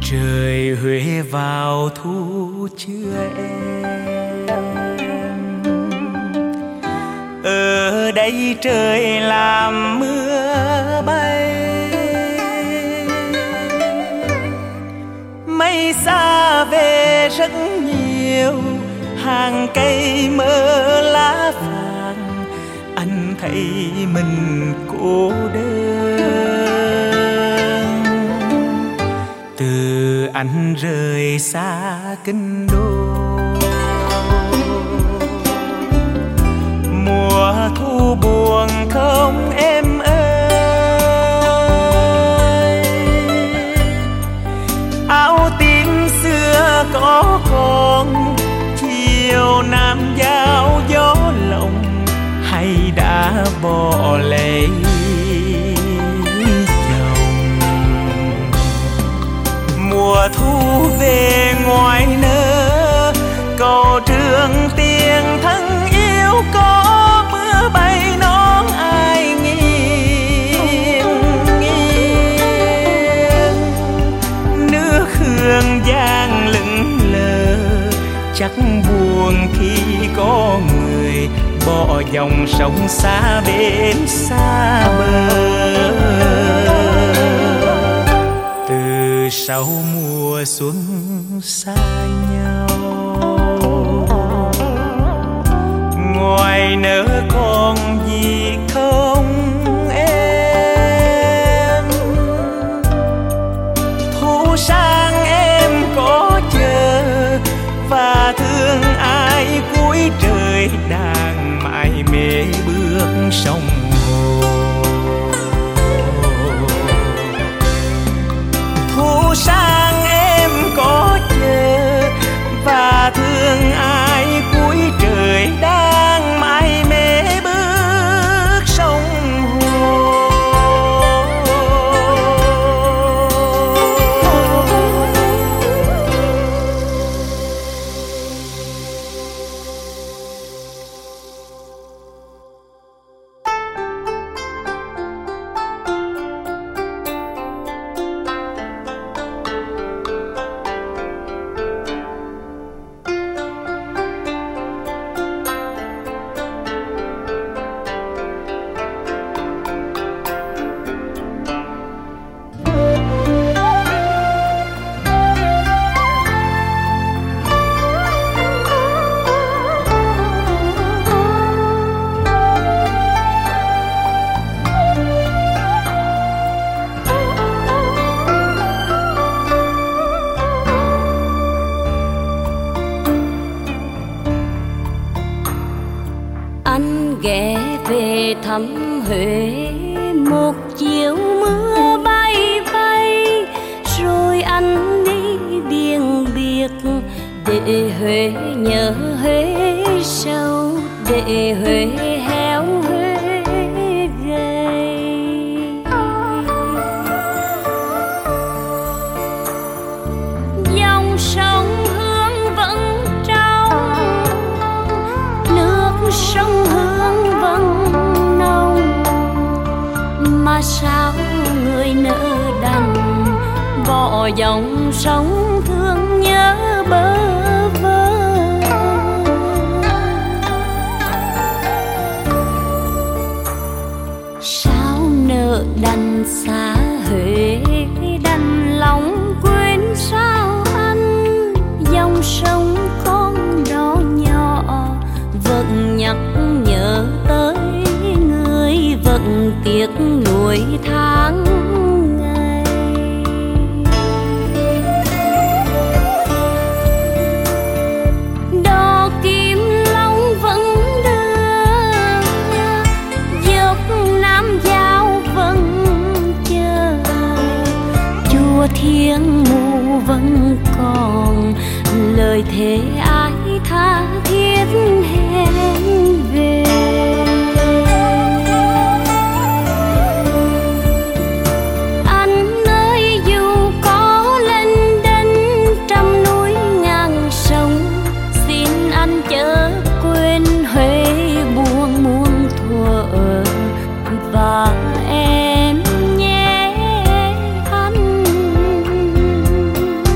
Trời Huế vào thu chưa em, ở đây trời làm mưa bay, mây xa về rất nhiều, hàng cây mơ lá vàng, anh thấy mình cô đơn. Từ anh rời xa kinh đô, mùa thu buồn không em ơi, áo tím xưa có còn, chiều nam giao gió lộng, hay đã bỏ lấy chồng. Mùa thu về ngoài nơ, cầu Trường Tiền thân yêu có mưa bay nón ai nghiêng nghiêng. Nước Hương Giang lững lờ, chắc buồn khi có người bỏ dòng sông xa bên xa bờ. Từ sau mùa xuân xa nhau, ngoài nỡ còn gì không em? Thu sang em có chờ và thương ai cuối trời, đang mải mê bước sông hồ. Thu sang em có chờ và thương ai cuối trời, đang mải mê bước sông hồ. Thăm Huế một chiều mưa bay bay, rồi anh đi biền biệt để Huế nhớ Huế sâu, để Huế héo Huế gầy. Dòng sông Hương vẫn trong, nước sông Hương vẫn mà sao người nỡ đành bỏ dòng sông thương nhớ bơ vơ. Sao nỡ đành xa Huế, đành lòng quên sao anh? Dòng sông con đó nhỏ vẫn nhắc nhớ tới người, vẫn tiếc nuối tháng ngày. Đò Kim Long vẫn đưa, dốc Nam Giao vẫn chờ, chùa Thiên Mụ vẫn còn lời thề ai tha thiết hẹn về. Và em nhé anh.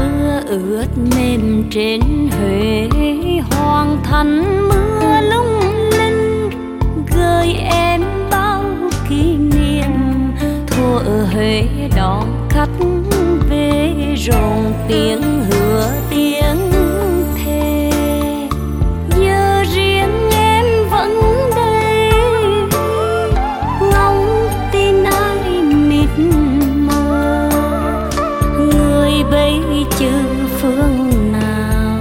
mưa ướt mềm trên Huế, hoàng thành mưa lung linh gợi em bao kỷ niệm. Thuở Huế đón khách về rộn tiếng hứa tiếng thề. Giờ riêng em vẫn đây ngóng tin ai mịt mờ, người bây chữ phương nào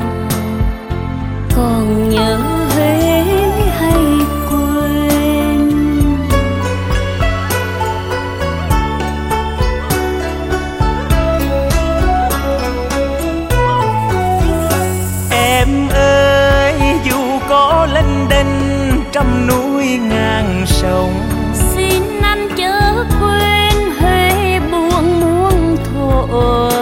còn nhớ Huế hay quên. Em ơi dù có lênh đênh trăm núi ngàn sông, Xin anh chớ quên Huế buồn muôn thuở.